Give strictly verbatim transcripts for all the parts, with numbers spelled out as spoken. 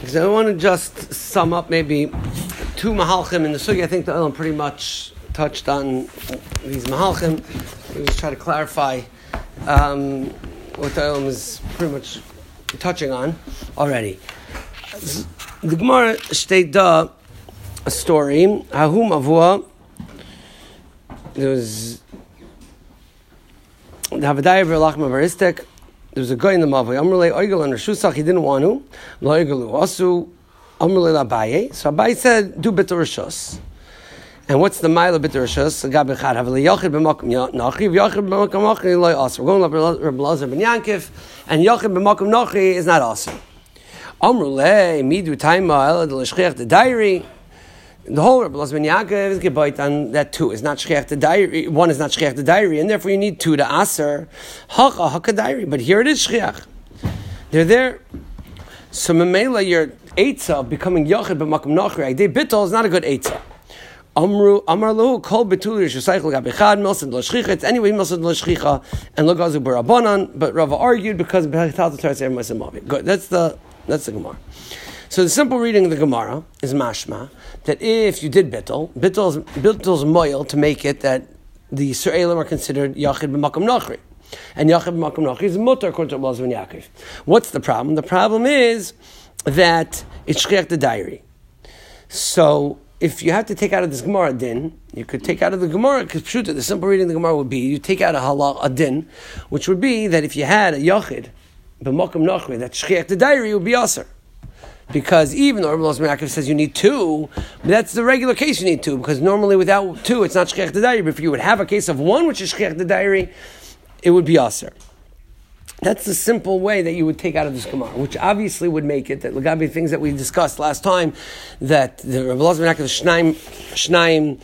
So I want to just sum up maybe two mahalchim in the sugi. I think the Olam pretty much touched on these mahalchim. We just try to clarify um, what the Olam is pretty much touching on already. The Gemara state da a story. Hahum avua. There was the Havadai Verlach Mavaristek. There was a guy in the Mavai. Amrulei Oigel and Rishusach. He didn't want to. Lo Oigelu Asu. Amrulei Labaye. So Abaye said, "Do bitter rishus." And what's the mile of bitter rishus? Gab echad havli yachid b'makom nachi v'yachid b'makom nachi lo aser. We're going to Rabbi Lazar ben Yankiv, and yachid b'makom nachi is not aser. Amrulei midu taima elad l'shchiach the diary. The whole Rabbi Lazar ben Yaakov is gebait on that two is not shchiach the diary. One is not shchiach the diary, and therefore you need two to aser haka haka diary. But here it is shchiach. They're there. So memela your eitzah becoming yachid b'makom nachri. They bittul is not a good eitzah. Amru amarlu kol betul yishaychel gabechad milsad l'shchicha. It's anyway milsad l'shchicha and logazu barabanan. But Rava argued because b'hechtal the Torah said mavi. Good. That's the that's the Gemara. So the simple reading of the Gemara is mashma that if you did bittul, bittul bittul is moil to make it that the Yisraelim are considered yachid b'makom nachri, and yachid b'makom nachri is mutar according to Rabbi Lazar ben Yaakov. What's the problem? The problem is that it's shchiach the diary. So if you have to take out of this Gemara din, you could take out of the Gemara because pshuta, the simple reading of the Gemara would be you take out a halal a din, which would be that if you had a yachid b'makom nachri, that shchiach the diary would be aser. Because even though Rabbi Lazar ben Yaakov says you need two, that's the regular case you need two, because normally without two it's not shchiach the diary, but if you would have a case of one which is shchiach the diary, it would be aser. That's the simple way that you would take out of this Gemara, which obviously would make it that Lagabi things that we discussed last time, that the Rabbi Lazar ben Yaakov shnaim shnaim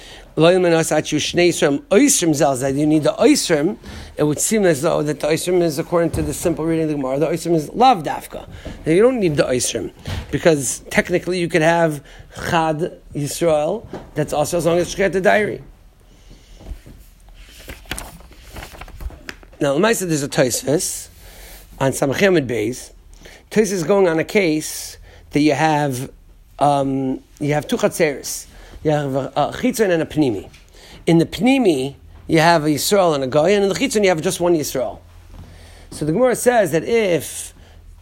that you need the oisrim. It would seem as though that the oisrim is according to the simple reading of the Gemara. The oisrim is lav dafka. Now you don't need the oisrim because technically you could have chad Yisrael that's also as long as shchiach the diary. Now, Lamaisa, there's a Tosfos on Samachem Beis. Tosfos is going on a case that you have um, you have two chatzeres. You have a, a chitzon and a pnimi. In the pnimi, you have a Yisrael and a Goy, and in the chitzon you have just one Yisrael. So the Gemara says that if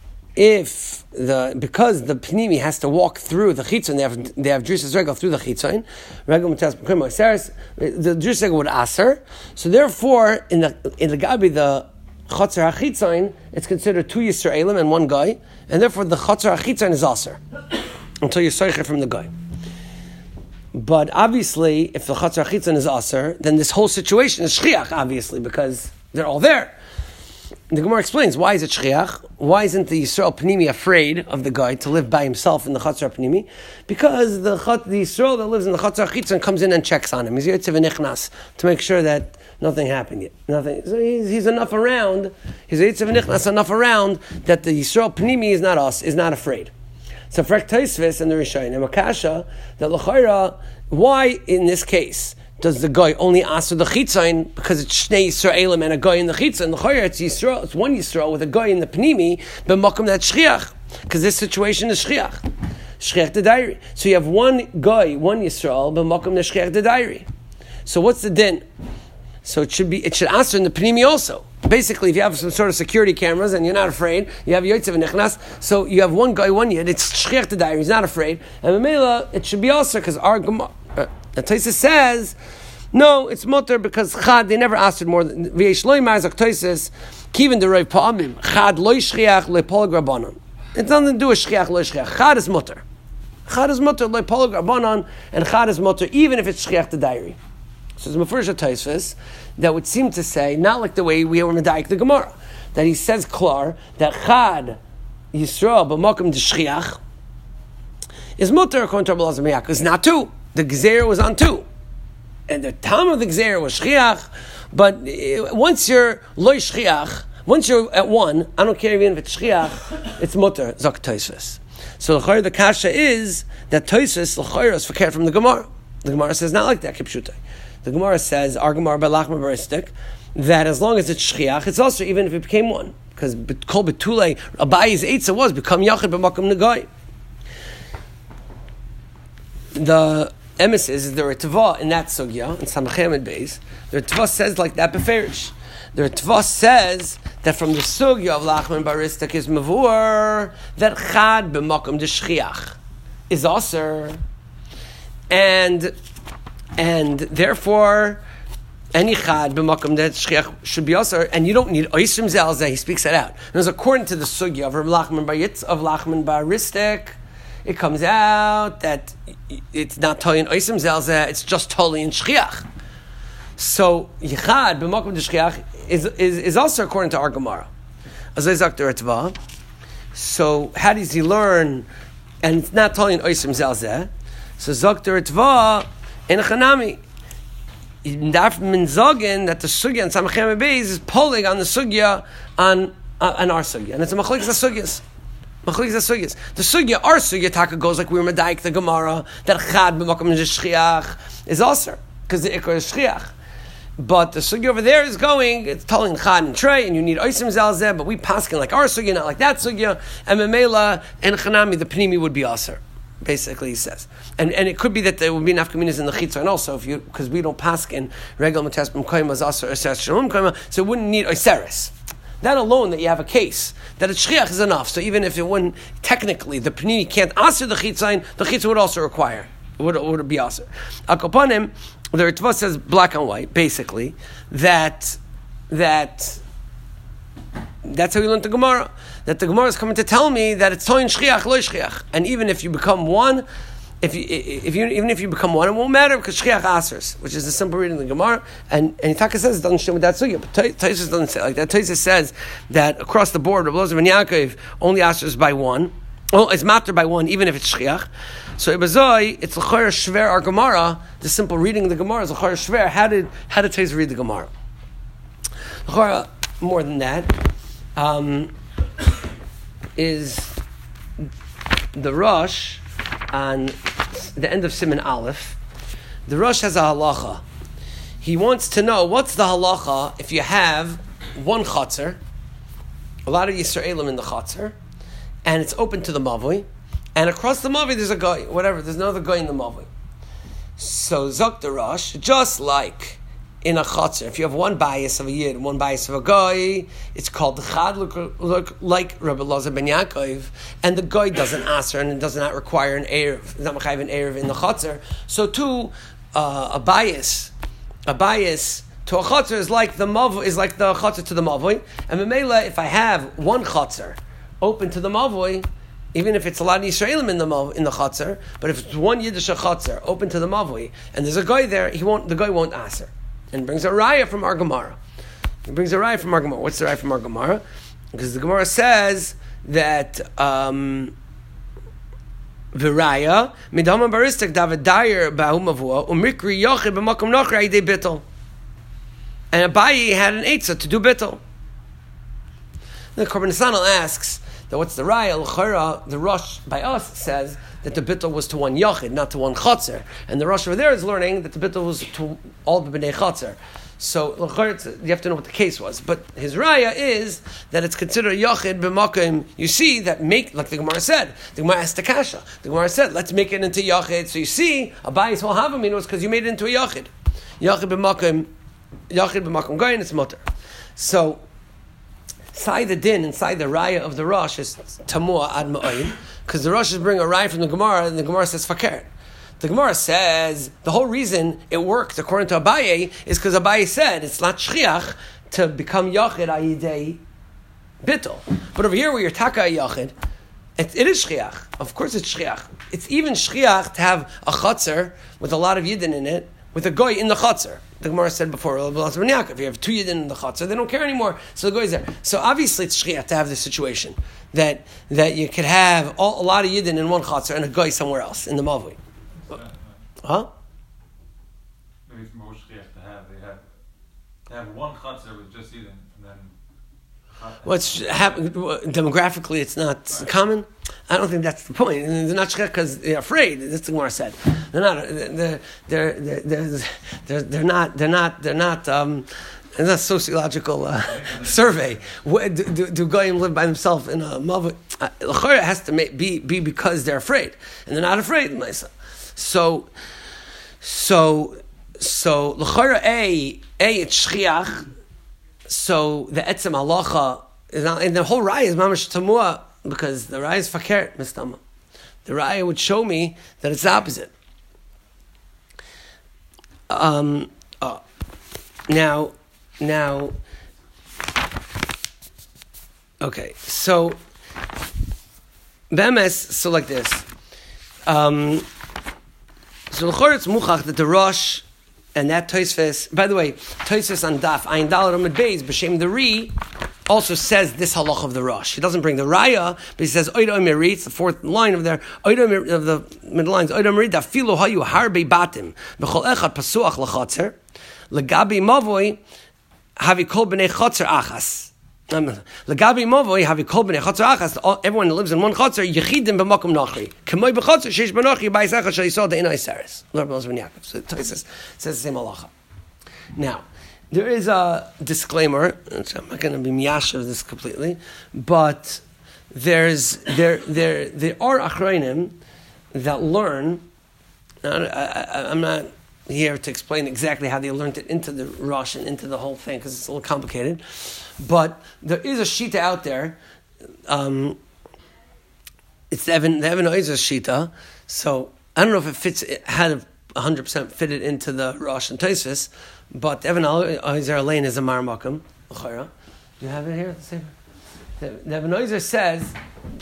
if the because the pnimi has to walk through the chitzon, they have they have drusas regel through the chitzon. Regel mutas b'krim moiseres. The drusas regel would aser. So therefore, in the in the gabi the Chatzar HaChitzon, it's considered two Yisraelim and one guy, and therefore the Chatzar HaChitzon is aser until you soicher from the guy. But obviously, if the Chatzar HaChitzon is aser, then this whole situation is shchiach, obviously, because they're all there. The Gemara explains, why is it shchiach? Why isn't the Yisrael Pnimi afraid of the guy to live by himself in the Chatzar Pnimi? Because the, the Yisrael that lives in the Chatzar HaChitzon comes in and checks on him. He's yotze v'nichnas to make sure that nothing happened yet. Nothing. So he's, he's enough around. He's yotze v'nichnas enough around that the Yisrael Pnimi is not us, is not afraid. So for Tosfos and the Rishonim, Akasha, that l'chayra, why in this case does the guy only ask the chitzon because it's shnei Yisraelim and a guy in the chitzon? L'chayra, it's Yisrael, it's one Yisrael with a guy in the pnimi, but makom that shchiach, because this situation is shchiach, shchiach the diary. So you have one guy, one Yisrael, but makom the shchiach the diary. So what's the din? So it should be, it should answer in the pnimi also. Basically, if you have some sort of security cameras and you're not afraid, you have yotze v'nichnas, so you have one guy, one yid, it's shchiach the diary, he's not afraid, and Mamela, it should be also, because our Gemara, uh, the Tosfos says, no, it's mutter, because chad, they never asked it more than, v'yesh loy ma'azak Tosfos, kivin deroiv pa'amim, chad loy shchiach loy polag rabbanon. It's nothing to do with shchiach loy shchiach, chad is mutter. Chad is mutter, loy polag rabbanon, and chad is mutter, even if it's shchiach the diary. So it's Mefurish Tosfos that would seem to say, not like the way we were medayik the Gemara, that he says klar that Chad Yisrael b'makom d'shchiach is mutter according to Rabbi Lazar ben Yaakov. It's not two. The Gezer was on two, and the time of the Gezer was shchiach. But once you're loy shchiach, once you're at one, I don't care even if it's shchiach, it's mutter zok Tosfos. So the kasha is that Tosfos l'chayra is fakir from the Gemara. The Gemara says not like that. Kipshutai. The Gemara says, our Gemara by Lachma Baristik, that as long as it's shchiach, it's also even if it became one. Because kol betulei, Abaye's eitzah was become yachid b'makom negai. the emes is the Ritva in that sugya in Samachem and Beis. The Ritva says like that beferish. The Ritva says that from the sugya of Lachman Baristak is mavur that chad b'makom d'shchiach is aser, and and therefore any chad b'makom d'shchiach should be aser, and you don't need oisrim zelzeh. He speaks that out. Because according to the sugya of Lachman Bar Yitz of Lachman Baristak, it comes out that it's not totally in oisrim zelzeh. It's just totally in shchiach. So yichad b'makom d'shchiach is is is also according to our Gemara. Azay zakter etzva. So how does he learn? And it's not totally in oisrim zelzeh. So zakter etzva in a chanami. Daf min zogin that the sugya and Samachem Beis is polling on the sugya on uh, on our sugya, and it's a machlokes sugyas. Machlokes sugyas. The sugya, our sugya taka goes like we were medaik the Gemara that chad b'makom d'shchiach is also because the ikar is shchiach. But the sugya over there is going, it's telling chad and trey, and you need oisim zalzeh, but we paskin like our sugya, not like that sugya, and memela and chanami, the pnimi would be aser. Basically, he says, and and it could be that there would be nafkaminas in the chitzon also, if you because we don't paskin regal matespim koyma aser aser shalom koyma, so it wouldn't need oiseres. That alone, that you have a case that a shchiach is enough. So even if it wouldn't technically, the pnimi can't aser the chitzon, the chitzon would also require would would be aser. Akopanim. The Ritva says black and white, basically, that that that's how we learned the Gemara. That the Gemara is coming to tell me that it's toin shchiach lo shchiach, and even if you become one, if you if you even if you become one, it won't matter because shchiach asers, which is the simple reading of the Gemara. And and Itaka says it doesn't show with that sugya, but Taisus doesn't say like that. Taisus says that across the board, Rabbi Elazar ben Yaakov only asers by one. Well, it's matter by one, even if it's shchiach. So Ibazoi, it's l'chor shver our Gemara. The simple reading of the Gemara is l'chor shver. How did how did Taisus read the Gemara? L'chor, more than that, um, is the Rosh on the end of Siman Aleph. The Rosh has a halacha. He wants to know what's the halacha if you have one chatzar, a lot of Yisraelim in the chatzar, and it's open to the mavoi, and across the mavoi there's a guy, whatever, there's another guy in the mavoi. So Zok the Rosh, just like in a chatzar, if you have one bias of a yid and one bias of a guy, it's called the chad, look, look like Rabbi Elazar ben Yaakov, and the guy doesn't aser and it does not require an erev, it's not mechayiv an erev in the chatzar. So too, uh, a bias, a bias to a chatzar is like the mav is like the chatzar to the mavoi, and memela, if I have one chatzar open to the mavoi, even if it's a lot of Yisraelim in the mav, in the chatzar, but if it's one Yiddish chatzar open to the mavoi, and there's a guy there, he won't. The guy won't aser, and brings a raya from our Gemara. He brings a raya from our Gemara. What's the raya from our Gemara? Because the Gemara says that um, v'raya midama baristik david dayer ba'umavua umikri yochid b'makom nochra idei bittel, and Abayi had an eitzah to do bittel. The Korban Nesanel asks that what's the raya? L'chara, the Rosh by us says that the bittul was to one yachid, not to one chatzar, and the Rosh over there is learning that the bittul was to all the bnei chatzar. So l'chara, you have to know what the case was. But his raya is that it's considered yachid b'makom. You see that make like the Gemara said. The Gemara asked the kasha. The Gemara said, let's make it into yachid. So you see, Abayis will have him. It was because you made it into a yachid. Yachid b'makom, yachid b'makom goyin. It's mutter. So. Inside the din, inside the raya of the Rosh is tamua ad ma'oyin, because the Rosh is bringing a raya from the Gemara, and the Gemara says fakir. The Gemara says the whole reason it worked according to Abaye is because Abaye said it's not shchiach to become yachid ayidei bittul. But over here where you're taka yachid, it, it is shchiach. Of course it's shchiach. It's even shchiach to have a chatzar with a lot of yidden in it, with a goy in the chatzar. The Gemara said before, if you have two yidden in the chatzar, they don't care anymore. So the goy is there. So obviously it's shchiach to have this situation that that you could have all, a lot of yidden in one chatzar and a goy somewhere else in the mavui. Huh? Maybe it's more shchiach to have. They have to have one chatzar with just yidden, and then. What's happening demographically? It's not right. Common. I don't think that's the point. They're not shchiach because they're afraid. That's the Gemara said. They're not. They're they're they're they're, they're not. They're not. They're not. Um, it's not a sociological uh, survey. Do, do, do goyim live by themselves in a mavut? It has to be be because they're afraid, and they're not afraid. So, so, so l'chora a a it's shchiach. So the etzem halacha is not, and the whole raya is mamash tamua because the raya is fakert mistama. The raya would show me that it's the opposite. Um. Uh, now, now. Okay, so. Bemes, so like this. Um, so l'chor it's muchach that the Rosh and that Tosfos. By the way, Tosfos on Daf Ayin Daled Amud Beis b'shem the Ri also says this halach of the Rosh. He doesn't bring the Raya, but he says Oida Meri. It's the fourth line of there. Oida of the middle lines. Oida Meri da filo hayu harbe batim b'chol echad pasuach lachatzer legabi mavoi havi kol b'nei chatzer achas. Legabi Mavoi have you called b'nei chatzer achas? Everyone lives in one chatzer. Yechidim b'makom nachri. K'moi b'chatzer sheish b'nachri b'ayisachas sheyisod de'inai seres. Lord Belz ben Yaakov. So it says, says the same halacha. Now, there is a disclaimer. I'm not going to be miyash of this completely, but there's there there there are achronim that learn. I, I, I'm not here to explain exactly how they learned it into the Rosh and into the whole thing because it's a little complicated. But there is a shita out there. Um, it's the Evan, the Evan Oizer shita. So I don't know if it fits. It had one hundred percent fitted into the Rosh and Tosfos, but the Evan Oizer Lane is a Mar Makom. Do you have it here? The, the Evan Oizer says.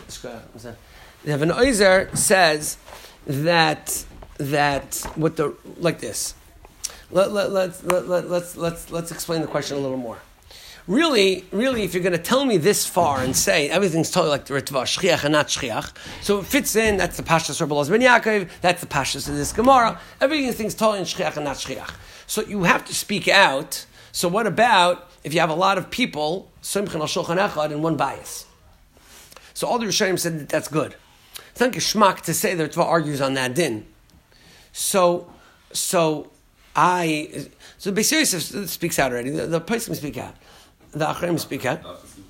The Evan Oizer says that that with the like this. Let, let, let's let, let, let's let's let's explain the question a little more. Really, really, if you're going to tell me this far and say everything's totally like the Ritva, Shchiach and not Shchiach, so it fits in, that's the Pashtus Rabbi Elazar ben Yaakov, that's the Pashtus of this Gemara, everything's totally in Shchiach and not Shchiach. So you have to speak out. So what about if you have a lot of people, Simchan al Shulchan Echad, in one bias? So all the Rishonim said that that's good. It's not geschmack to say the Ritva argues on that din. So, so I, so Beis Yosef speaks out already, the, the person speak out. The Achrim speak out.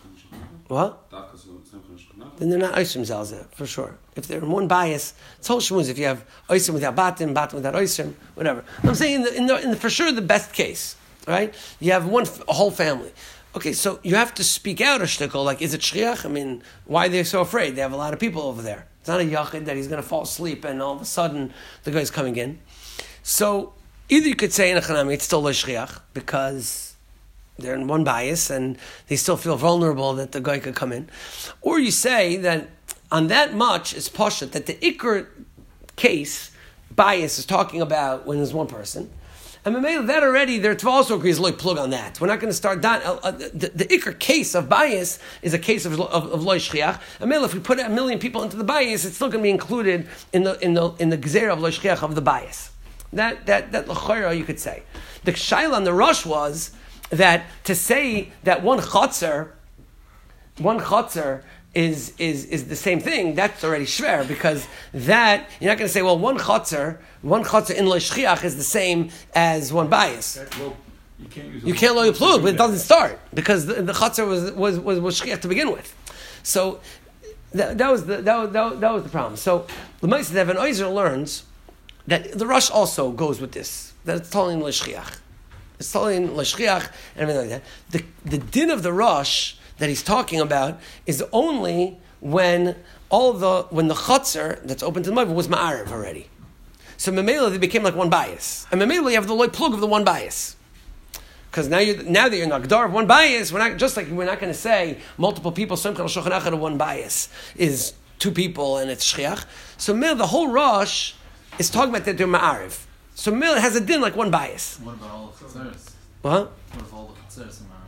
What? Then they're not Oisrim Zalzeh, for sure. If they're in one bias, it's whole shmuz. If you have Oisrim without Batim, Batim without Oisrim, whatever. I'm saying in the, in the, in the, for sure the best case, right? You have one, a whole family. Okay, so you have to speak out a shtickle, like, is it Shchiach? I mean, why are they so afraid? They have a lot of people over there. It's not a Yachid that he's going to fall asleep and all of a sudden the guy's coming in. So, either you could say in a Chanami, it's still a Shchiach, because they're in one bias and they still feel vulnerable that the guy could come in. Or you say that on that much is Pashat, that the Iker case, bias, is talking about when there's one person. And that already, there also agrees, like, plug on that. We're not going to start that. Uh, uh, the, the Iker case of bias is a case of of, of Loi Shchiach. And if we put a million people into the bias, it's still going to be included in the in the in the Gezerah of Loi Shchiach of the bias. That that that l'chayra you could say. The shaila on the Rosh was that to say that one chotzer, one chotzer is is is the same thing, that's already shver, because that, you're not going to say, well, one chotzer, one chotzer in Lo Shchiach is the same as one bias. Well, you can't use You can't lo plug, but it doesn't start, because the, the chotzer was, was, was, was Shchiach to begin with. So that, that, was the, that, was, that, was, that was the problem. So the Ma'aseh Evan Oizer learns that the Rosh also goes with this, that it's telling Lo Shchiach. It's telling Lo Shchiach and everything like that. The, the din of the Rosh that he's talking about is only when all the when the chutzner that's open to the Ma'ariv was ma'ariv already. So Memela, they became like one bias, and Memela you have the loy plug of the one bias, because now you now that you're nagdar of one bias, we're not just like we're not going to say multiple people Simchan Shulchan Echad of one bias is two people and it's shchiach. So Memela, the whole Rosh is talking about that they're ma'ariv. So Memela has a din like one bias. What about all the chutzeres? What? What if all the chutzeres are ma'ariv?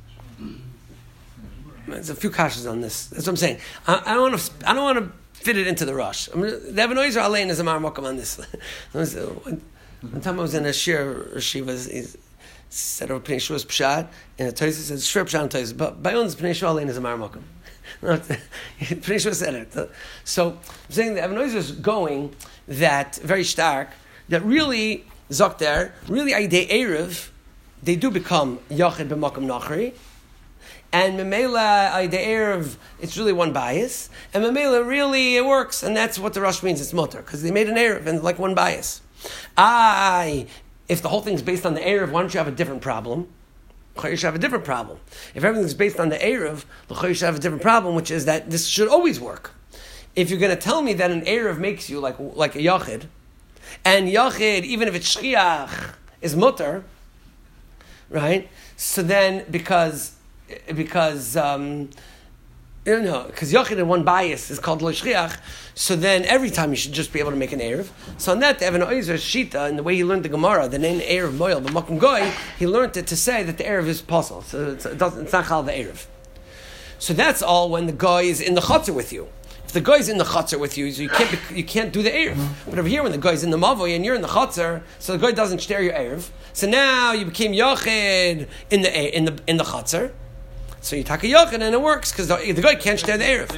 There's a few kashas on this. That's what I'm saying. I, I don't want to. I don't want to fit it into the rush. I mean, the Evan Oizer Alein is a marmokam on this. one, one time I was in a shir, she was he said over Pnei Shua's pshat, and the Tosfos said shver pshat and Tosfos, but by ons Pnei Shua Alein is a marmokam. Pnei Shua said it. So I'm saying the Evan Oizer is going that very stark that really zok there really Aidei Erev they do become yachid b'makom nachri. And Memela, uh, the Erev, it's really one bias. And Memela, really, it works. And that's what the Rush means, it's mutter. Because they made an Erev and like one bias. I, if the whole thing's based on the Erev, why don't you have a different problem? You should have a different problem. If everything's based on the Erev, you should have a different problem, which is that this should always work. If you're going to tell me that an Erev makes you like, like a Yachid, and Yachid, even if it's Shchiach, is mutter, right? So then, because, because, um, you know, because Yachid in one bias is called Lo Shchiach, so then every time you should just be able to make an Erev. So on that, Evan Oizer Shita, and the way he learned the Gemara, the name Erev Moel, the Makom Goy, he learned it to say that the Erev is possible. So it's, it doesn't, it's not called the Erev. So that's all when the guy is in the Chatzar with you. If the guy's in the Chatzar with you, so you can't be, you can't do the Erev. But over here, when the guy's in the Mavoy and you're in the Chatzar, so the guy doesn't share your Erev. So now you became Yachid in the in the in the Chatzar. So you take a Yachid and it works because the, the guy can't share the Erev.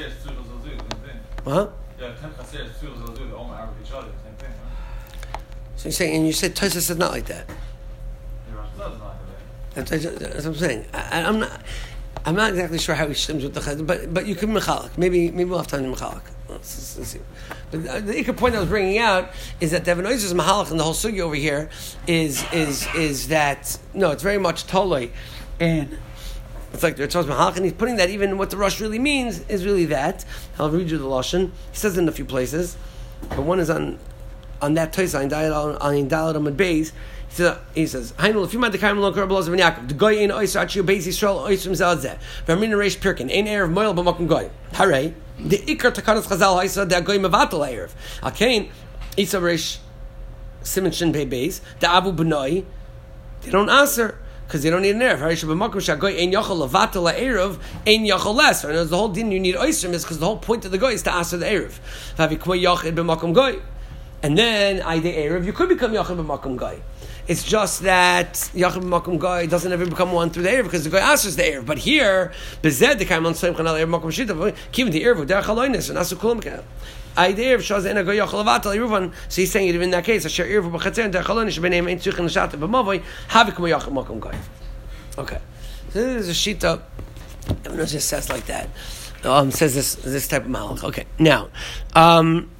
Huh? Yeah, ten chaseres, two will do the Omer Arab each other, same thing, right? So you're saying, and you said Tosfos is not like that. The Rosh Hashanah is not like that. That's, that's what I'm saying. I, I'm not. I'm not exactly sure how he stems with the chazal, but but you can mechalek. Maybe maybe we'll have time to mechalek. Let's, let's see. But the ikar point I was bringing out is that Devin Oizer's mahalach and the whole sugi over here is is is that no, it's very much toloi, and it's like the Ritz mahalach, and he's putting that even what the Rosh really means is really that. I'll read you the lashon. He says it in a few places, but one is on on that toisa on Daled on Daled Amud Beis. He says, "Hainu if you might the kaim lo karabel of Yaakov, the goy in oiser achiu beis Yisrael oisrim zalzeh. V'amrin reish pirkin ein erev moil b'makom goy. Hare the ikar takanas chazal haisa the goy mevatel erev. Alkein isa reish simin shin pei beis the abu benoi. They don't answer because they don't need an erev. Hare sheb'makom shagoy ein yachol levatel erev ein yachol less. And the whole din you need oisrim is because the whole point of the goy is to answer the erev. V'avi kmo yachid b'makom goy. And then I the erev you could become yachid b'makom goy. It's just that Yachid Makom Goy doesn't ever become one through the Erev because the Goy answers the Erev. But here, Bezed the Kaimon Soim Chanal Erev Makom Shita, keeping the Erev Derech Haloinus and Asu Kulam Kaim. I the Erev shows Ena Goy Yachol Avatal Erevan. So he's saying it in that case. Asher Erev B'Chatzer and Derech Haloinus B'Neim Ein Tzuchin L'Shat B'Mavoy Havik Mo Yachid Makom Goy. Okay, so this is a Shita. Everyone just says like that. Um, says this this type of malach. Okay, now. Um,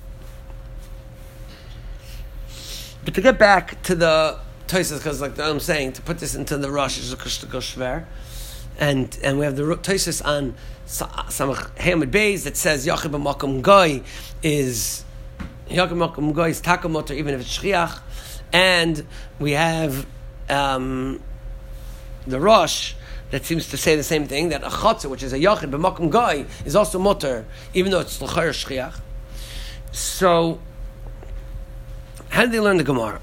but to get back to the Tosfos, because like I'm saying, to put this into the Rosh is a Shver, and and we have the Tosfos on Samach Hamid Beis that says Yachid b'Makom Goy is Yachid b'Makom Goy is Takamotor even if it's Shchiach, and we have um, the Rosh that seems to say the same thing, that a Chatzah, which is a Yachid b'Makom Goy, is also Motor even though it's L'chayr Shchiach. So how did they learn the Gemara?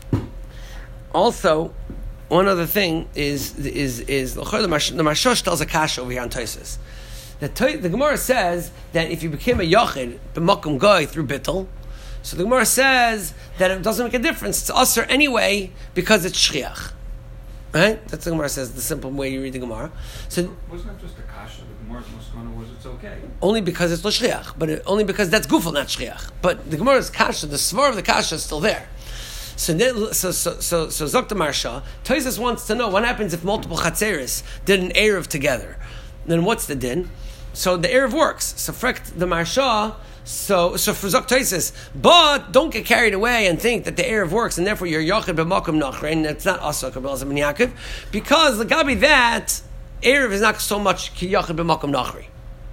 Also, one other thing is is is the Marshosh tells a kasha over here on Tosfos. The, the Gemara says that if you became a Yachid b'Makom Goy through Bittul, so the Gemara says that it doesn't make a difference. It's Asr anyway because it's Shchiach. Right? That's the Gemara says, the simple way you read the Gemara. So wasn't that just a kasha? The Gemara's Muskana was it's okay. Only because it's Lo Shchiach, but it, only because that's Gufel, not Shchiach. But the Gemara's kasha, the svar of the kasha is still there. So, so, so, so, so Zok the Marsha, Tosfos wants to know what happens if multiple Chatzeris did an Erev together. Then what's the din? So the Erev works. So frekt the Marsha, so so for Zok Tosfos, but don't get carried away and think that the Erev works and therefore you're Yachid b'Makom Nachri, and it's not Asok or Belzim and Yaakov, because the Gabi that Erev is not so much Yachid b'Makom Nachri.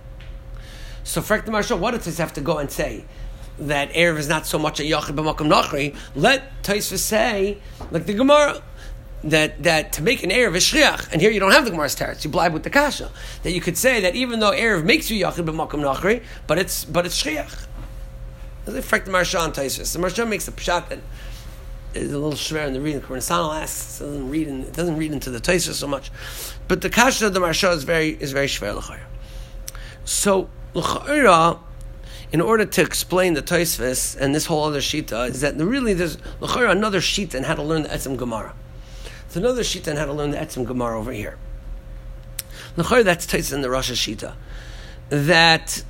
So frekt the Marsha, what does this have to go and say? That Erev is not so much a Yachid b'Makom Nachri. Let Tosfos say, like the Gemara, that, that to make an Erev is Shchiach, and here you don't have the Gemara's teretz, you blind with the Kasha, that you could say that even though Erev makes you Yachid b'Makom Nachri, but it's but it's Shchiach. That's the fact the Marsha on Tosfos. The Marsha makes a pshat that is a little shver in the reading. Kornasano asks, it doesn't read in, it doesn't read into the Tosfos so much, but the Kasha of the Marsha is very is very shver l'chayra. So l'chayra, in order to explain the Tosfos and this whole other shita, is that really there's l'chayra another shita in how to learn the Etzem Gemara. There's another shita in how to learn the Etzem Gemara over here. L'chayra, that's Tosfos in the Rosh Shita. That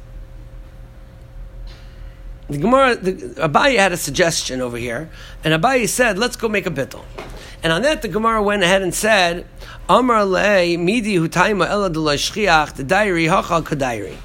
the Gemara, the, Abaye had a suggestion over here, and Abaye said, let's go make a bittul. And on that, the Gemara went ahead and said, Amar le midi hutaima ela de la shchiach the diary hachal kadairi.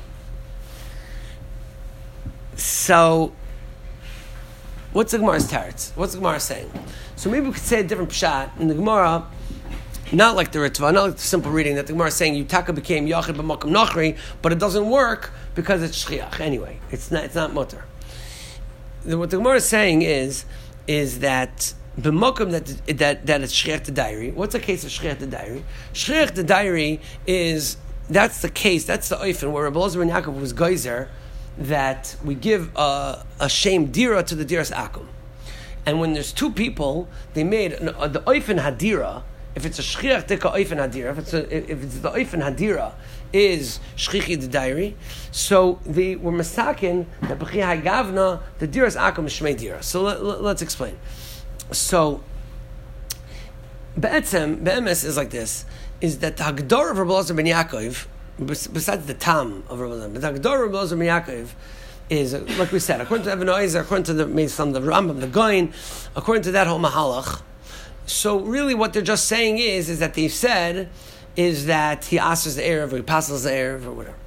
So, what's the Gemara's teretz? What's the Gemara saying? So maybe we could say a different pshat in the Gemara, not like the Ritva, not like the simple reading that the Gemara is saying Yutaka became Yachid b'makom nachri, but it doesn't work because it's shchiach anyway. It's not. It's not mutter. What the Gemara is saying is, is that b'makom that that that it's shchiach the diary. What's the case of shchiach the diary? Shchiach the diary is that's the case. That's the oifen where Rabbi Elazar ben Yaakov was geyser that we give a, a shame dira to the diras akum, and when there's two people, they made an, uh, the oifen hadira. If it's a shchiach dika oifen hadira, if it's a, if it's the oifen hadira is shchichi the diary, so they were masakin the b'chi hagavna the diras akum is shmei dira. So let, let, let's explain. So be'etzem be'emes is like this: is that the hagdor of Rabbi Elazar ben Yaakov, besides the tam of Rabbi Elazar, but the hagdor of Rabbi Elazar ben Yaakov is, like we said, according to Ibn Oizer, according to the Meisam, the Rambam, the Goin, according to that whole mahalach. So really what they're just saying is, is that they've said is that he asks the Erev or he passes the Erev or whatever.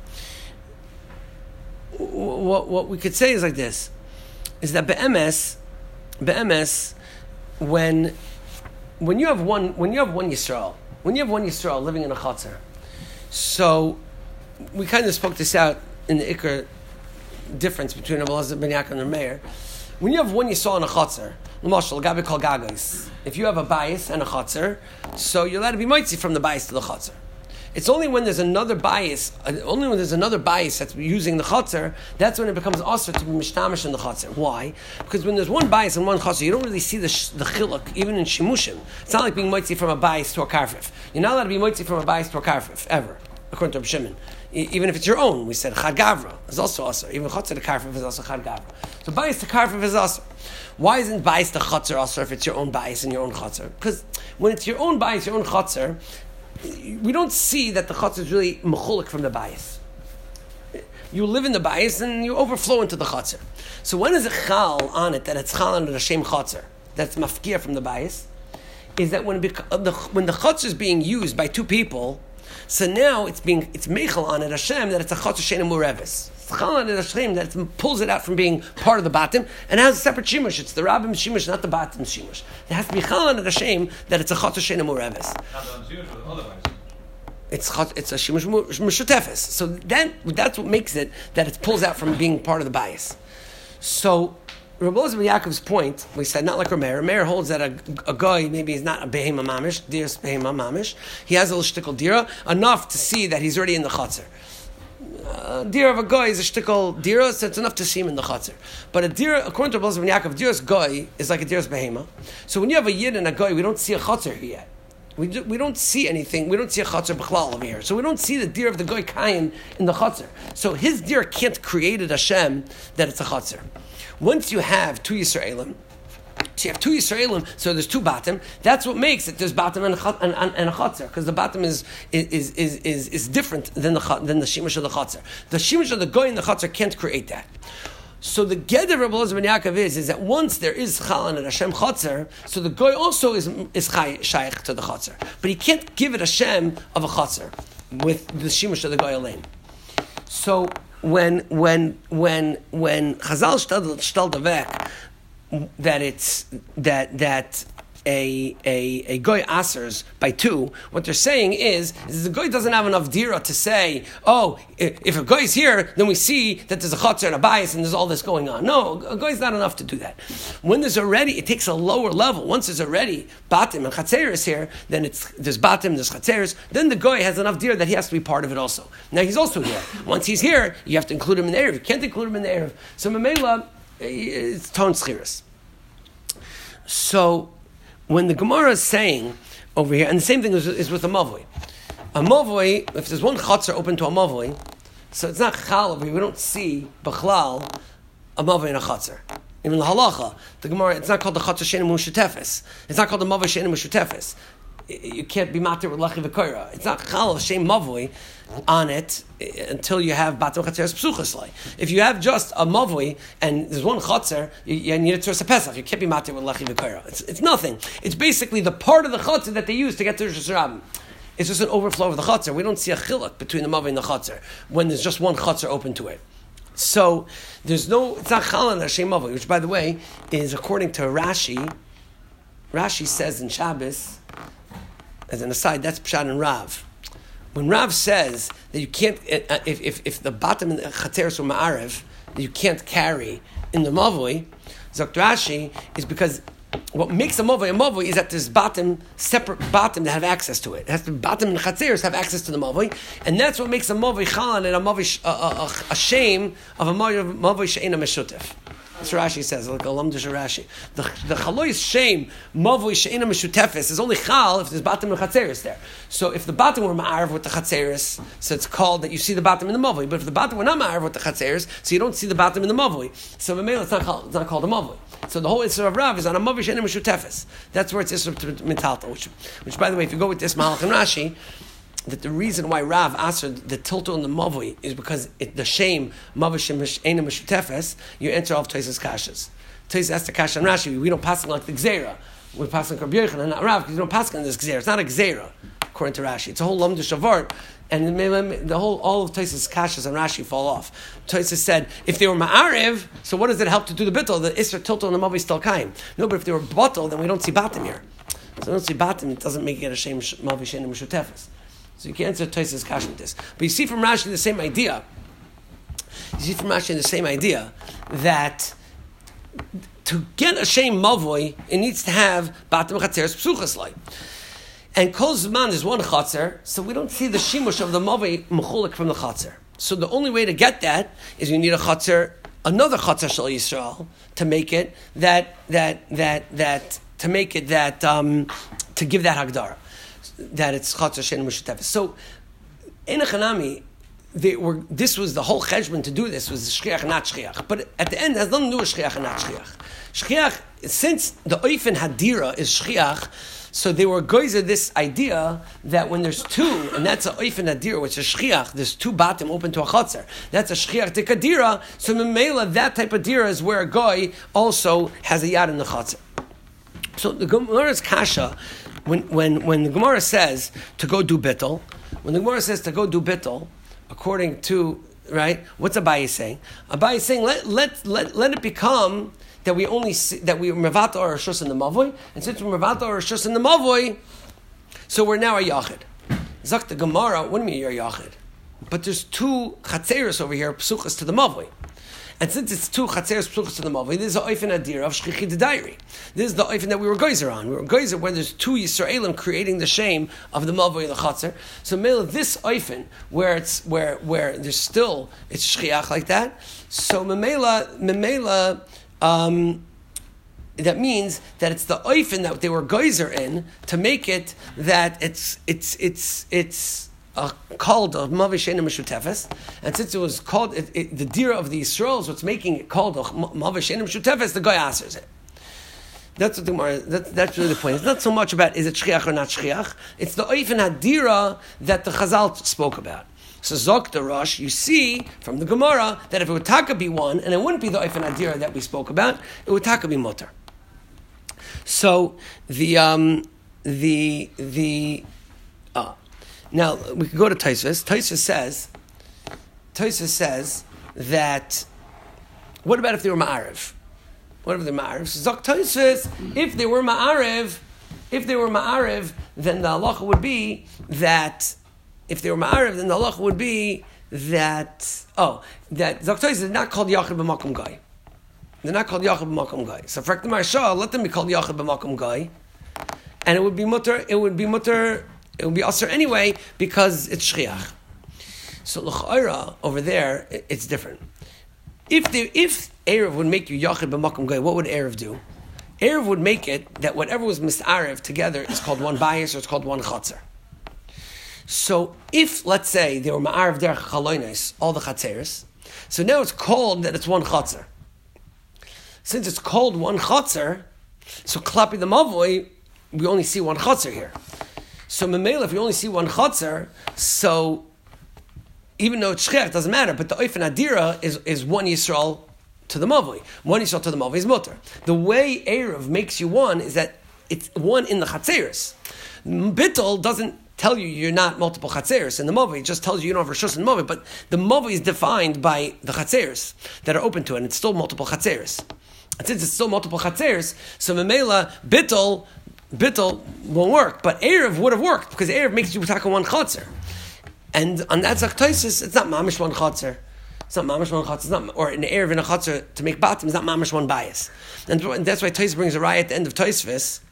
What, what we could say is like this, is that be'emes, be'emes, when when you have one when you have one Yisrael, when you have one Yisrael living in a chatzar, so we kind of spoke this out in the Iker difference between Rabbi Elazar ben Yaakov and the Meir. When you have one Yisrael in a chatzar, l'mashal gabi kol gagos, if you have a bias and a chatzar, so you're allowed to be mitzi from the bias to the chatzar. It's only when there's another bias, only when there's another bias that's using the chatzar, that's when it becomes asr to be mishtamish in the chatzar. Why? Because when there's one bias and one chatzar, you don't really see the sh- the chiluk, even in shimushim. It's not like being mitzi from a bias to a karfif. You're not allowed to be mitzi from a bias to a karfif, ever, according to Reb Shimon. E- even if it's your own, we said chad gavra is also asr. Even chatzar to karfif is also chad gavra. So bias to karfif is asr. Why isn't bias to chatzar asr if it's your own bias and your own chatzar? Because when it's your own bias, your own chatzar, we don't see that the chatzar is really mechulik from the bias. You live in the bias and you overflow into the chatzar. So when is it chal on it that it's chal on the shem chatzar that's mafkir from the bias? Is that when it beca- the, when the chatzar is being used by two people, so now it's being it's meichel on it Hashem that it's a chatzar sheina mureves. It's chal on it Hashem that it pulls it out from being part of the batim and has a separate shimush. It's the rabbim shimush, not the batim shimush. It has to be chal on it Hashem that it's a chatzar sheina mureves. It's it's a shimush meshutefes. So that that's what makes it that it pulls out from being part of the bias. So Rabbi Elazar ben Yaakov's point, we said not like Rameir. Rameir holds that a, a guy maybe is not a behema mamish, diras behema mamish. He has a little shtickle dira enough to see that he's already in the chatzar. A dira of a guy is a shtickle dira, so it's enough to see him in the chatzar. But a dira, according to Rabbi Elazar ben Yaakov, diras guy is like a diras behema. So when you have a yid and a guy, we don't see a chatzar here yet. We, do, we don't see anything. We don't see a chatzar b'chlal over here. So we don't see the deer of the goy kayin in the chatzar. So his deer can't create it Hashem that it's a chatzar. Once you have two Yisraelim, so you have two Yisraelim, so there's two batim. That's what makes it there's batim and a, and, and, and a chatzar, because the batim is is is is is different than the than the shimush of the chatzar. The shimush of the goy and the chatzar can't create that. So the geder of Rabbi Elazar ben Yaakov is, is that once there is chalan and Hashem chatzar, so the goy also is is shaykh to the chatzar, but he can't give it Hashem of a chatzar with the shimush of the goy alain. So when when when when Chazal shtal davek that it's that that. A, a, a goy asers by two, what they're saying is, is the goy doesn't have enough dira to say, oh, if a goy is here, then we see that there's a chatzar and a bias and there's all this going on. No, a goy is not enough to do that. When there's already, it takes a lower level. Once there's already batim and chatzeris here, then it's there's batim, there's chatzeris, then the goy has enough dira that he has to be part of it also. Now he's also here. Once he's here, you have to include him in the Erev. You can't include him in the Erev. So Mamela, it's ton schiris. So when the Gemara is saying over here, and the same thing is, is with a mavoi. A mavoi, if there's one chatzar open to a mavoi, so it's not chal over here. We don't see b'chlal a mavoi and a chatzar. Even the halacha, the Gemara, it's not called the chatzar she'enu mushutefes. It's not called the mavoi she'enu mushutefes. you can't be matir with lachi v'koira. It's not chal shem mavui on it until you have batim chatzeres psuchaslai. If you have just a mavui and there's one chatzer, you, you need it to a pesach. You can't be matir with lachi v'koira. It's it's nothing. It's basically the part of the chatzer that they use to get to Rosh Hashanah. It's just an overflow of the chatzer. We don't see a chiluk between the mavui and the chatzer when there's just one chatzer open to it. So there's no, it's not chal on Hashem mavui, which by the way is according to Rashi. Rashi says in Shabbos, as an aside, that's Pshat and Rav. When Rav says that you can't, if if, if the bottom in the Chatzeres or Ma'arev, that you can't carry in the Mavui, Zok Rashi, is because what makes a Mavui a Mavui is that there's bottom, separate bottom that have access to it. It has to be bottom and Chatzeres have access to the Mavui, and that's what makes a Mavui Chalan and a Mavui, a, a, a, a shame of a Mavui She'ena Meshutef. That's what Rashi says, like Alam Dush Rashi. The the chalois shame mavui she'ena meshutefes is only chal if there's bottom and chatzeres there. So if the bottom were ma'arv with the chatzeres, so it's called that you see the bottom in the mavui. But if the bottom were not ma'arv with the chatzeres, so you don't see the bottom in the mavui. So it's not called it's not called a mavui. So the whole Isra of Rav is on a mavui she'ena meshutefes. That's where it's Isra mitalta. Which, which by the way, if you go with this Mahalach and Rashi, that the reason why Rav answered the tilto and the mavui is because it, the shame mavui she'ena meshutefes, you enter off Tosas kashas. Tosas asked the kasha and Rashi, we don't pass it like the gzeira. We pass it like Rabbi Yochanan and not Rav, because you don't pass it in this gzeira. It's not a gzeira, according to Rashi. It's a whole lamdu shavart, and the whole all of Tosas kashas and Rashi fall off. Tosas said, if they were ma'ariv, so what does it help to do the bittul? The isra tilto and the mavui still kaim. No, but if they were batal, then we don't see batim here. So we don't see batim, it doesn't make it a shame mavui she'ena meshutefes. So you can't answer Tosas Kash with this. But you see from Rashi the same idea. You see from Rashi the same idea that to get a shame mavoi, it needs to have batim chatzeres psuchaslai. And kol zman is one chatzer, so we don't see the shimush of the mavoi mechulik from the chatzer. So the only way to get that is you need a chatzer, another chatzer shel Yisrael, to make it that that that that to make it that um, to give that hagdara. That it's Chatzar She'ena Meshutefes. So, in a Chanami, they were, this was the whole cheshbon to do this, was Shchiach and not Shchiach. But at the end, it has nothing to do with Shchiach and not Shchiach. Shchiach, since the Oifen Hadira is Shchiach, so they were goyzer this idea that when there's two, and that's a Oifen Hadira, which is Shchiach, there's two batim open to a Chatzar. That's a Shchiach to Kadira, so Memela, that type of Dira is where a goy also has a yad in the Chatzar. So the Gemara's Kasha, When when when the Gemara says to go do bittul, when the Gemara says to go do bittul, according to right, what's Abaye saying? Abaye is saying let let let let it become that we only see, that we mevata or shus in the mavoi, and since we're mevata or shus in the mavoi, so we're now a yachid. Zak the Gemara, what do you mean you're a yachid? But there's two chatzeros over here, psuchas to the mavoi. And since it's two chatzeres psuchas to the mavoi, this is the oifen adira of shchichi the diary. This is the oifen that we were geyser on. We were geyser when there's two Yisraelim creating the shame of the mavoi and the chatzer. So mele this oifen where it's where where there's still it's shchiach like that. So memela memela um, that means that it's the oifen that they were geyser in to make it that it's it's it's it's. Uh, called of Mavui She'ena Meshutefes, and since it was called it, it, the dira of the Yisraels, what's making it called Mavui She'ena Meshutefes, the guy answers it. That's what the Gemara. That, that's really the point. It's not so much about is it shchiach or not shchiach. It's the oifen hadira that the Chazal spoke about. So Zok the Rosh, you see from the Gemara that if it would taka be one, and it wouldn't be the oifen hadira that we spoke about, it would taka be mutter. So the um, the the. Uh, Now we can go to Tosfos. Tosfos says, Tosfos says that. What about if they were ma'ariv? What if they were ma'ariv? So Zok Tosfos, if they were ma'ariv, if they were ma'ariv, then the halacha would be that. If they were ma'ariv, then the halacha would be that. Oh, that Zok Tosfos is not called yachid b'makom guy. They're not called yachid b'makom guy. So for the Maharsha, let them be called yachid b'makom guy, and it would be mutter. It would be mutter. It would be aser anyway because it's shchiach. So l'cha'ira over there, it's different. If they, if Erev would make you yachid b'makom goy, what would Erev do? Erev would make it that whatever was misarev together is called one bias or it's called one chatzar. So if let's say they were ma'arev derech chaloines, all the chatzeres, so now it's called that it's one chatzar. Since it's called one chatzar, so klapi the mavoi, we only see one chatzar here. So Memela, if you only see one Chatzar, so even though it's Shchech, it doesn't matter, but the Oifen Adira is, is one Yisrael to the Mavoi. One Yisrael to the Mavoi is Mutter. The way Erev makes you one is that it's one in the Chatzeris. Bittul doesn't tell you you're not multiple Chatzeris in the Mavoi. It just tells you you don't have Rishus in the Mavoi, but the Mavoi is defined by the Chatzeris that are open to it, and it's still multiple Chatzeris. And since it's still multiple Chatzeris, so Memela, Bittul, Bittul won't work, but Erev would have worked, because Erev makes you take one Chatzer. And on that Zaktoisis, it's not mamish one chotzer. It's not mamish one chotzer. It's not, or an erev in a chotzer to make batim is not mamish one bias. And that's why Tois brings a raya at the end of Toisvis.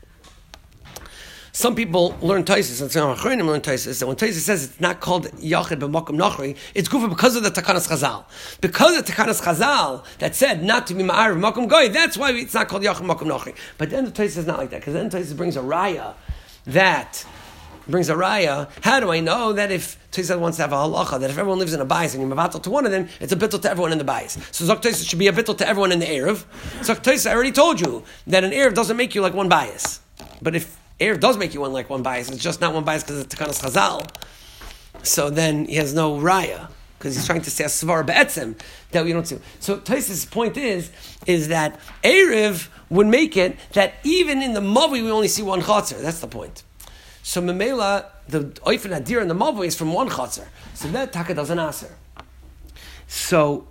Some people learn Toisis, and some Achronim learn Toisis. And when Toisis says it's not called Yachid b'Makom Nachri, it's gufa because of the Takanas Chazal. Because of the Takanas Chazal that said not to be Ma'ar b'Makom Goy, that's why it's not called Yachid b'Makom Nachri. But then the Toisis is not like that, because then Toisis brings a raya that. Brings a raya. How do I know that if Tosis wants to have a halacha that if everyone lives in a bayis and you're mevatel to one of them, it's a bittul to everyone in the bayis? So Zok Tosis should be a bittul to everyone in the erev. Zok Tosis, I already told you that an erev doesn't make you like one bayis. But if erev does make you one like one bayis, it's just not one bayis because it's takanas chazal. So then he has no raya because he's trying to say a svar be'etzem that we don't see. So Tosis' point is is that erev would make it that even in the mavi we only see one chotzer. That's the point. So Memela, the Oifen Adir and the Mavoi is from one Chatzar. So that Taka doesn't answer. So,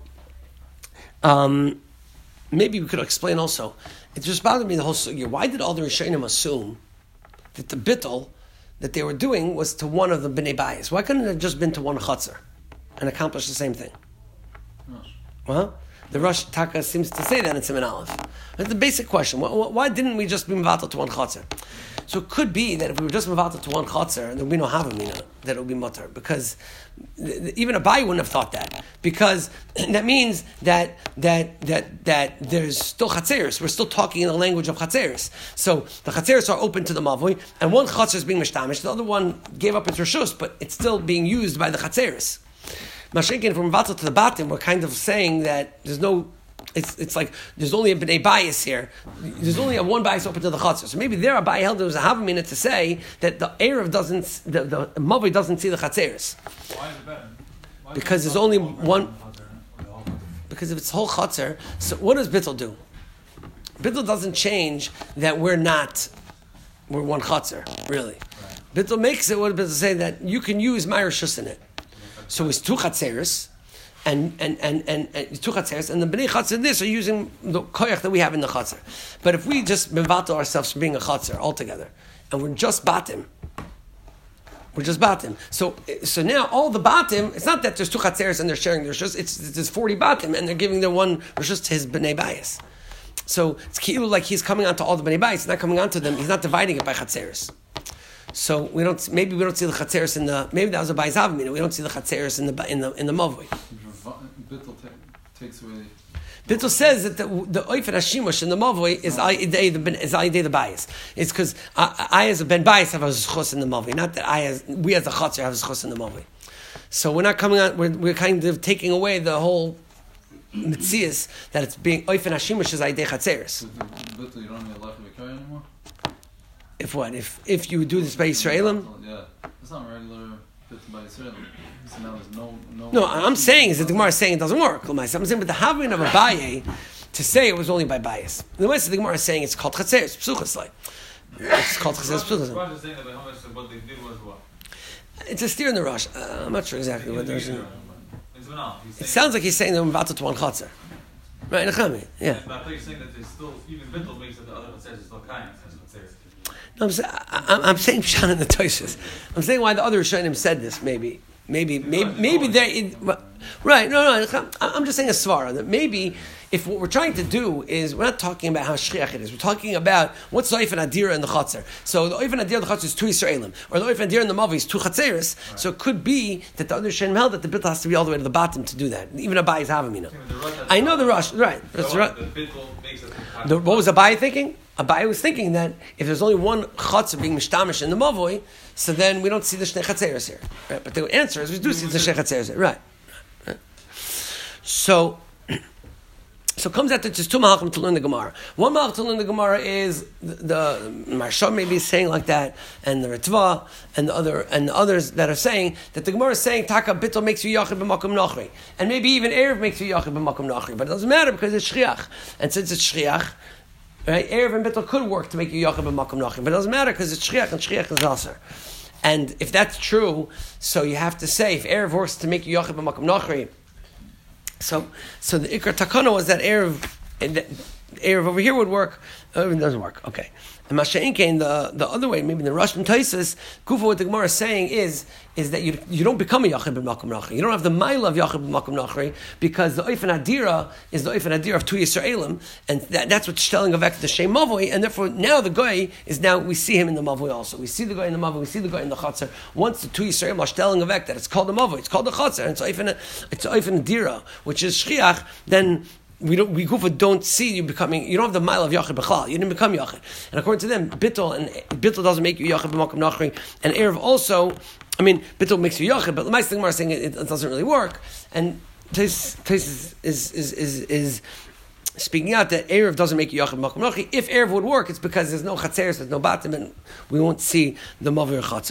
um, maybe we could explain also. It just bothered me the whole sugya. Why did all the Rishonim assume that the bittul that they were doing was to one of the Bnei Bayis? Why couldn't it have just been to one Chatzar and accomplished the same thing? Rush. Well, the Rosh Taka seems to say that in Siman Aleph. That's the basic question. Why, why didn't we just be mevatel to one Chatzar? So it could be that if we were just mevatel to one Chatzar, there would be no Havamina, that it would be mutter. Because even a Bai wouldn't have thought that. Because that means that that that that there's still Chatzeris. We're still talking in the language of Chatzeris. So the Chatzeris are open to the Mavoi, and one Chatzar is being mishtamish, the other one gave up its Rishus, but it's still being used by the Chatzeris. Mashenkin, from Vatal to the Batim, we're kind of saying that there's no, it's it's like there's only a bnei bias here. There's only a one bias open to the chatzar. So maybe there a bias held there was a half a minute to say that the erev doesn't, the the mavi doesn't see the chatzeres. Why is it better? Why Because there's only one. Because if it's whole chatzar, so what does bittul do? Bittul doesn't change that we're not, we're one chatzar really. Right. Bittul makes it what bittul say that you can use Meir Shus in it. So it's two chatzeres, and and and and, and two chatzeres, and the bnei chatzar this are using the koyach that we have in the chatzar. But if we just mevatel ourselves from being a chatzar altogether, and we're just batim, we're just batim. So so now all the batim, it's not that there's two chatzeres and they're sharing their rishus. It's there's forty batim, and they're giving their one rishus to his bnei bayis. So it's ki'ilu like he's coming onto all the bnei bayis, he's not coming onto them. He's not dividing it by chatzeres. So we don't. Maybe we don't see the chatzeres in the. Maybe that was a bayis havamina. We don't see the chatzeres in the in the in the mavoi. Bittul takes away. Bittul says that the the oifen hashimush in the mavoi is I the is I the bayis. It's because I, I as a ben bayis have a zchus in the mavoi, not that I as we as a chatzer have a zchus in the mavoi. So we're not coming on. We're we're kind of taking away the whole mitzias that it's being oifen hashimush is I the chatzeres. Bittul, you don't need a left of a anymore. If what? If if you do this by Yisraelim? Yeah, it's not regular bittul by Yisraelim. So now there's no no. No, I'm saying is that the Gemara is saying it doesn't work. I'm saying, but the having of a baye to say it was only by bias. The way the Gemara is saying it's called chatzeres psuchas like it's called chatzeres psuchas. Rosh is saying that the Hamas, what they did was what? It's a steer in the rush. Uh, I'm not sure exactly what there's. It It sounds like he's saying they're about to one chatzer. Right, Nechami, yeah. But I thought you're saying that there's still even bittul makes it the other chatzeres is still kind as chatzeres. No, I'm, saying, I, I'm saying Pshan and the Toshas. I'm saying why the other Rishonim said this. Maybe, maybe, maybe, maybe they. Right? No, no. I'm just saying a svara that maybe if what we're trying to do is we're not talking about how shchiach it is. We're talking about what's the oifen adira in the chatzar. So the oifen adira in the chatzar is two Yisraelim, or the oifen adira in the mavi is two chatzeres. Right. So it could be that the other Rishonim held that the bittul has to be all the way to the bottom to do that. Even a bai is havamina. I know the rush. Right. The, That's right. The bittul makes it. The, what was Abai thinking? Abai was thinking that if there's only one chatzar being mishtamish in the mavoi, so then we don't see the shnei chatzeres here. Right? But the answer is we do see the shnei chatzeres here. Right. right. So, So it comes out that there's two malachim to learn the Gemara. One malach to learn the Gemara is the, the Marsha maybe is saying like that, and the Ritva, and the other and the others that are saying that the Gemara is saying Taka Bittul makes you Yachid b'makom Nachri, and maybe even Erev makes you Yachid b'makom Nachri, but it doesn't matter because it's Shchiach, and since it's Shchiach, right, Erev and Bittul could work to make you Yachid b'makom Nachri, but it doesn't matter because it's Shchiach and Shchiach is Aser. And if that's true, so you have to say if Erev works to make you Yachid b'makom Nachri. So, so the Ikar Takana was that Erev, that Erev over here would work. Oh, it doesn't work. Okay. And Masha'inkein, the the other way, maybe the Rosh and Taisus, Kufa, what the Gemara is saying is is that you you don't become a Yachid b'makom Nachri. You don't have the Maila of Yachid b'makom Nachri because the Oifen Adira is the Oifen Adira of two Yisraelim, and that, that's what's telling of the Shem Mavoi, and therefore now the Goy is now we see him in the Mavoi also. We see the Goy in the Mavoi, we see the Goy in the Chatzar. Once the two Yisraelim are telling of that it's called the Mavoi, it's called the Chatzar, and it's Oifen it's Oifen Adira, which is Shchiach, then we don't, we Gufa don't see you becoming, you don't have the mile of Yachid B'chlal, you didn't become Yachid. And according to them, Bittul, and Bittul doesn't make you Yachid B'makom Nachri, and Erev also, I mean, Bittul makes you Yachid, but the Meister Gemara is saying it, it doesn't really work, and Tais is, is, is, is, is speaking out that Erev doesn't make you Yachid B'makom Nachri. If Erev would work, it's because there's no Chatzeres, there's no Batim, and we won't see the Mavir Chatzer.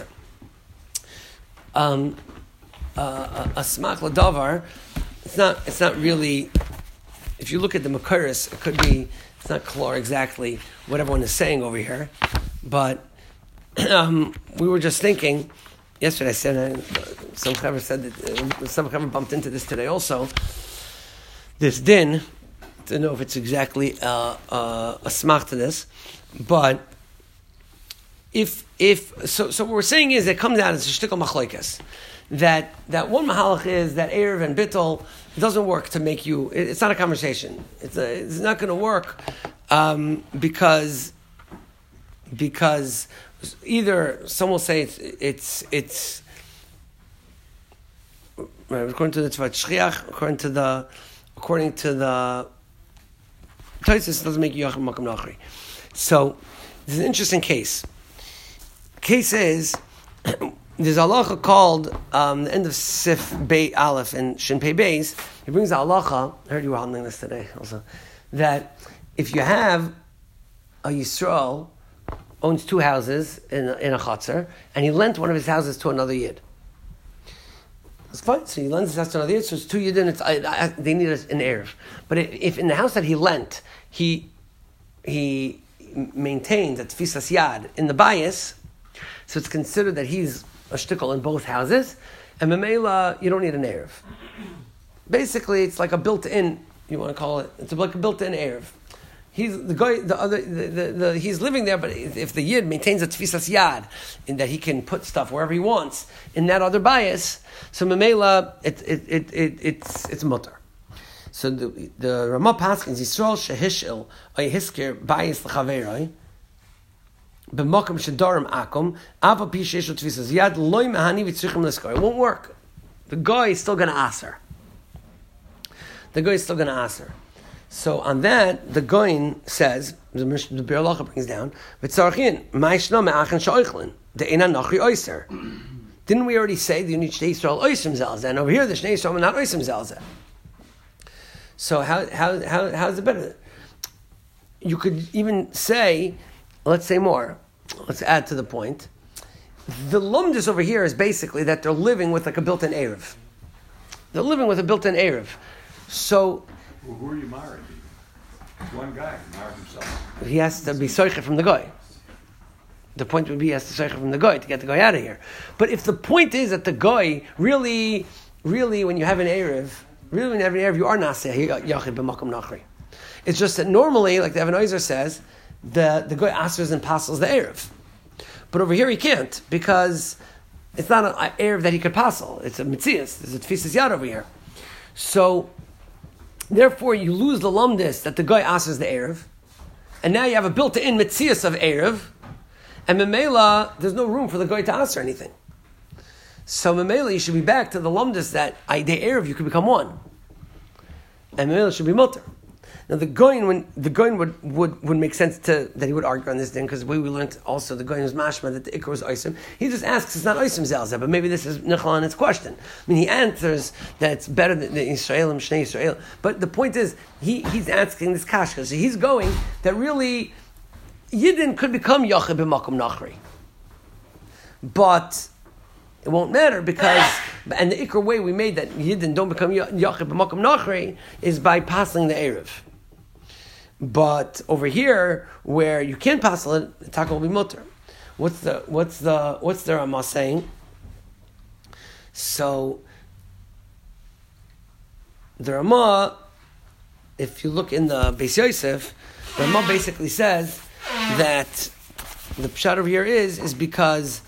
Um, uh, a Smach L'Davar, it's not, it's not really, if you look at the Makaris, it could be, it's not clear exactly what everyone is saying over here, but um, we were just thinking, yesterday I said, uh, some Chaver said that, uh, some Chaver bumped into this today also, this din, I don't know if it's exactly uh, uh, a smach to this, but if, if so, so what we're saying is it comes out as a shtickle machlokes, that, that one mahalach is that Erev and Bittul, it doesn't work to make you. It's not a conversation. It's a, it's not going to work um, because because either some will say it's it's it's according to the Tzvat Shchiach, according to the according to the Taisus, doesn't make you Yachid B'makom Nachri. So this is an interesting case. Case is. There's a halacha called um, the end of Sif Beit Aleph and Shin Pei Beis. He brings a halacha. I heard you were handling this today also. That if you have a Yisrael owns two houses in a, in a Chatzar, and he lent one of his houses to another Yid. That's fine. So he lends his house to another Yid. So it's two Yid, and it's I, I, they need an Erev. But if, if in the house that he lent, he he maintains that Tfisas Yad in the bias, so it's considered that he's a shtickle in both houses, and Memela, you don't need an Erev. Basically, it's like a built-in, you want to call it, it's like a built-in Erev. He's the guy, the other, the, the, the, he's living there, but if the Yid maintains a Tfisas Yad, in that he can put stuff wherever he wants, in that other bias, so Memela, it, it, it, it, it's, it's mutter. So the, the Ramah Paskins, Yisrael Shehishil, a Hisker, bias l'chaveroi, b'makom shedarim akum, ava pi sheishu tfisas yad loy mahani v'tzrichim l'skar. It won't work. The guy is still going to aser. The guy is still going to aser. So on that, the Goin says, the the Be'er Halacha brings down, v'tzarchin ma'ishna me'achin sha'oichlin de'ena nachri oiser. Didn't we already say that you need Shnei Yisrael oisim zelzeh, and over here the Shnei Yisrael are not oisim zelzeh? So how how how how is it better? You could even say, let's say more. Let's add to the point. The lumdus over here is basically that they're living with like a built-in Erev. They're living with a built-in Erev. So, Well, who are you married? One guy married himself. he has to be soiche from the guy. The point would be he has to soiche from the guy to get the guy out of here. But if the point is that the guy really, really, when you have an Erev, really when you have an Erev, you are naseh yachid b'makom nachri. It's just that normally, like the Evan Oizer says, the the guy asers and passes the Erev. But over here he can't, because it's not an Erev that he could passel. It's a mitzias. There's a tfisas yad over here. So, therefore, you lose the lumdis that the guy asers the Erev, and now you have a built-in mitzias of Erev, and memela, there's no room for the guy to aser anything. So memela, you should be back to the lumdis that I the Erev you could become one, and memela should be mutter. Now the Goyin, when the Goyin would, would, would make sense to that he would argue on this thing because the way we learned also the Goyin was mashma that the Iker was Oisim. He just asks it's not Oisim Zelzeh, but maybe this is Nichal on its question. I mean he answers that it's better than the Yisrael and Shnei Yisrael. But the point is he, he's asking this kashka. So he's going that really Yidden could become Yochid b'makom nachri. But it won't matter because, and the Iker way we made that Yidden don't become Yochid b'makom nachri is by passing the Erev. But over here, where you can't passel it, the taka will be mutter. What's the what's the what's the Ramah saying? So the Ramah, if you look in the Beis Yosef, the Ramah basically says that the pshat over here is is because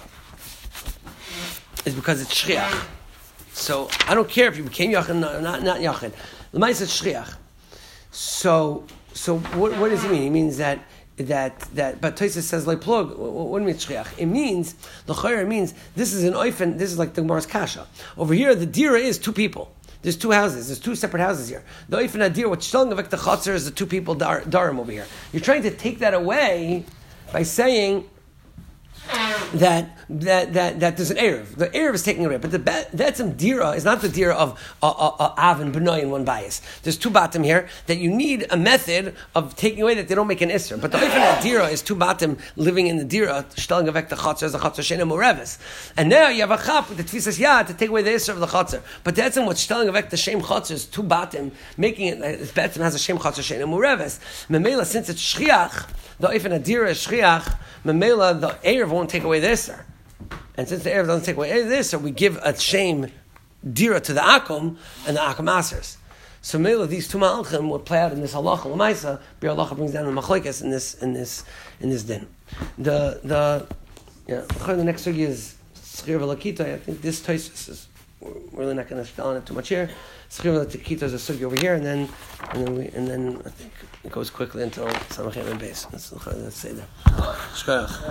is because it's shchiach. So I don't care if you became yachid, not not, not yachid. The ma'is is shchiach. So. So what, what does he mean? He means that that that. But Tosfos says like plug. What, what do you mean shchiach? It means l'chayr. It means this is an oifen. This is like the Gemara's kasha. Over here, the dira is two people. There's two houses. There's two separate houses here. The oifen adir, what's telling of the chatzar is the two people dar, darim over here. You're trying to take that away by saying that that that that there's an erev. The erev is taking away, but the that's some dira is not the dira of uh, uh, uh, av and b'nai in one bias. There's two batim here that you need a method of taking away that they don't make an isser. But the oifen dira is two batim living in the dira, shtelling avek the chatzar as a chatzar shena moreves. And now you have a chap with the tfisas yad to take away the isser of the chatzar. But that's in what shtelling avek the shem chatzar is two batim, making it uh, batim has a shem chatzar shena moreves. Memela, since it's shchiach, the oifen dira is shchiach. Memela, the erev won't take away the isser. And since the Erev doesn't take away this, so we give a shame dira to the Akum and the Akum Asers. So Mela, these two Malachim would play out in this halacha l'maisa. Bir halacha brings down the machlekes in this in this in this din. The the yeah the next sugi is Schir v'lakita. I think this Tosfos is we're really not going to spell on it too much here. Schir v'lakita is a sugi over here, and then and then we and then I think it goes quickly until Samachem and base. Let's let's say that.